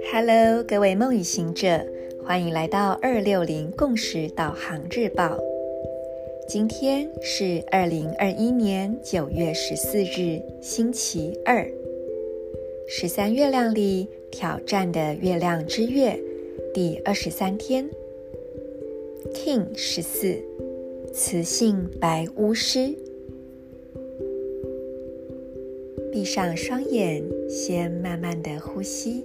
Hello， 各位梦语行者，欢迎来到260共识导航日报。今天是2021年9月14日，星期二，13月亮里挑战的月亮之月第23天 King 14，雌性白巫师。闭上双眼，先慢慢的呼吸，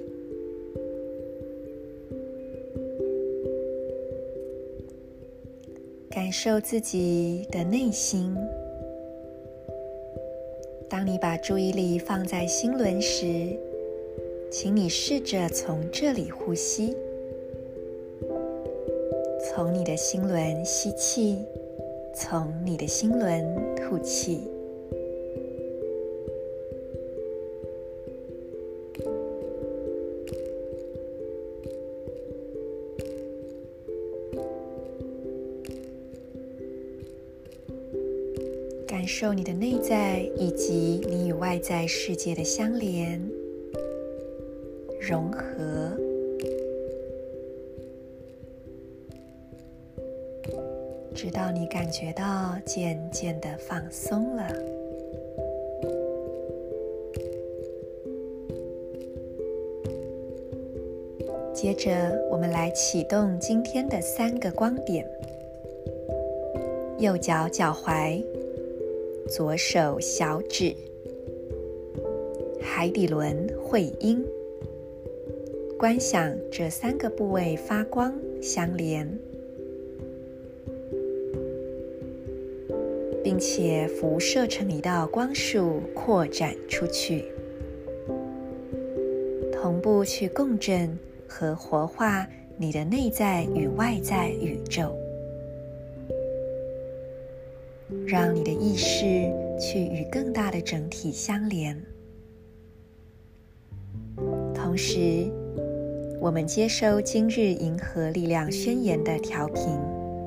感受自己的内心。当你把注意力放在心轮时，请你试着从这里呼吸，从你的心轮吸气，从你的心轮吐气。感受你的内在以及你与外在世界的相连、融合，直到你感觉到渐渐的放松了。接着，我们来启动今天的3个光点：右脚脚踝、左手小指、海底轮会阴。观想这3个部位发光相连，并且辐射成一道光束扩展出去，同步去共振和活化你的内在与外在宇宙，让你的意识去与更大的整体相连。同时，我们接收今日银河力量宣言的调频。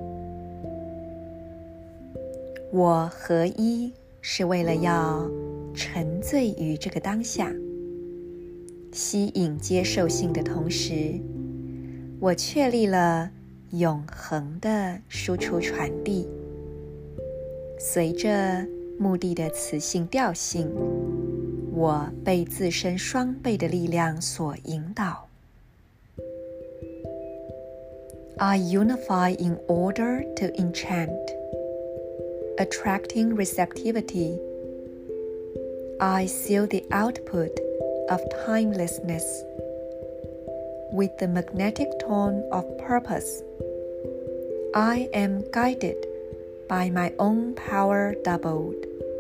我合一是为了要沉醉于这个当下，吸引接受性的同时，我确立了永恒的输出传递。随着目的的磁性调性，我被自身双倍的力量所引导。I unify in order to enchant, attracting receptivity. I seal the output of timelessness with the magnetic tone of purpose. I am guided by my own power doubled.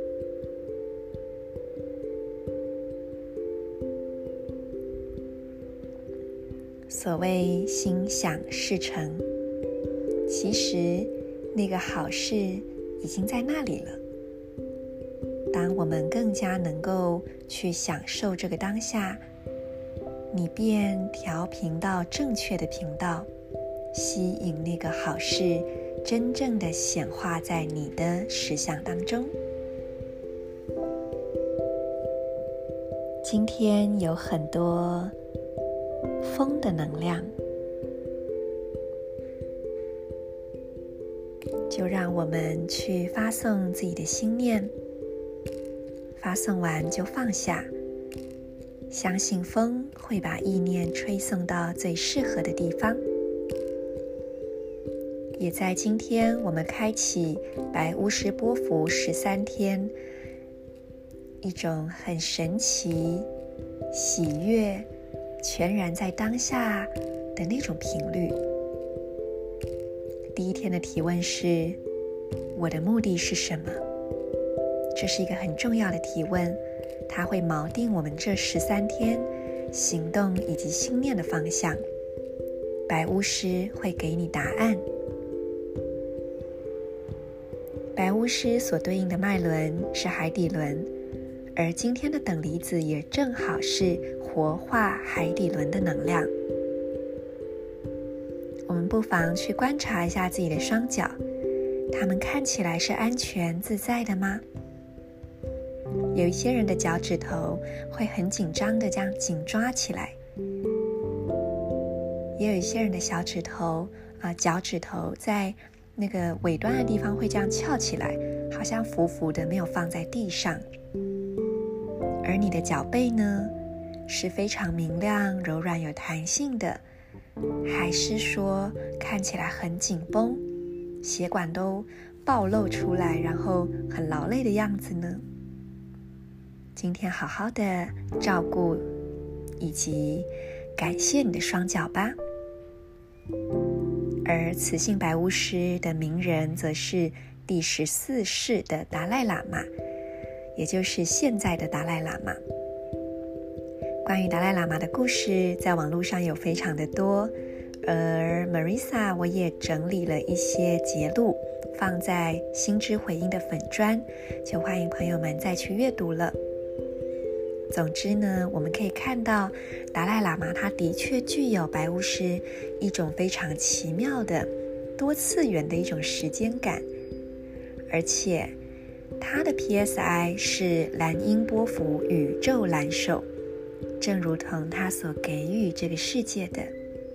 所谓心想事成，其实那个好事已经在那里了。当我们更加能够去享受这个当下，你便调频到正确的频道，吸引那个好事真正的显化在你的实相当中。今天有很多风的能量，就让我们去发送自己的心念，发送完就放下，相信风会把意念吹送到最适合的地方。也在今天，我们开启白巫师波符13天，一种很神奇、喜悦、全然在当下的那种频率。第一天的提问是：我的目的是什么？这是一个很重要的提问，它会锚定我们这13天行动以及心念的方向。白巫师会给你答案。白巫师所对应的脉轮是海底轮，而今天的等离子也正好是活化海底轮的能量。我们不妨去观察一下自己的双脚，它们看起来是安全自在的吗？有一些人的脚趾头会很紧张的这样紧抓起来， 也有一些人的小指头脚趾头在那个尾端的地方会这样翘起来，好像浮浮的，没有放在地上。而你的脚背呢，是非常明亮、柔软、有弹性的，还是说看起来很紧绷，血管都暴露出来，然后很劳累的样子呢？今天好好的照顾以及感谢你的双脚吧。而慈信白巫师的名人则是第14世的达赖喇嘛，也就是现在的达赖喇嘛。关于达赖喇嘛的故事在网络上有非常的多，而 Marisa 我也整理了一些节录放在心之回音的粉专，就欢迎朋友们再去阅读了。总之呢，我们可以看到达赖喇嘛他的确具有白巫师一种非常奇妙的多次元的一种时间感，而且他的 PSI 是蓝音波符宇宙蓝手，正如同他所给予这个世界的。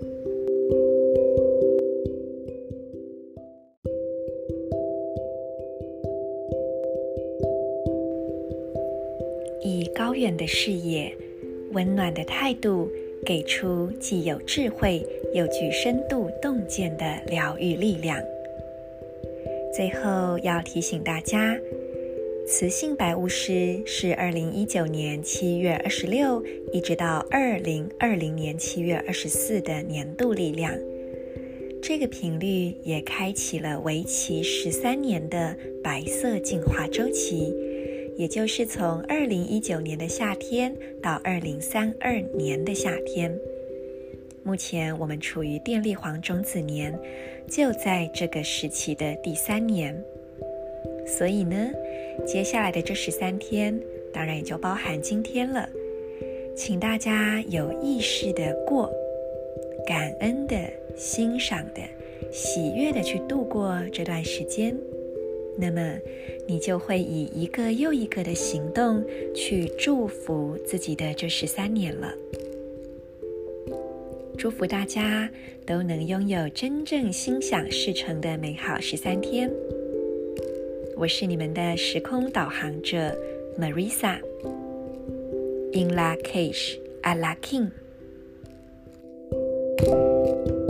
以高远的视野、温暖的态度，给出既有智慧又具深度洞见的疗愈力量。最后要提醒大家，慈信白巫师是2019年7月26一直到2020年7月24的年度力量。这个频率也开启了为期13年的白色进化周期，也就是从2019年的夏天到2032年的夏天。目前我们处于电力黄种子年，就在这个时期的第3年。所以呢，接下来的这13天，当然也就包含今天了，请大家有意识的过，感恩的、欣赏的、喜悦的去度过这段时间。那么你就会以一个又一个的行动去祝福自己的这13年了。祝福大家都能拥有真正心想事成的美好13天。我是你们的时空导航者 Marisa In La Cage A La King。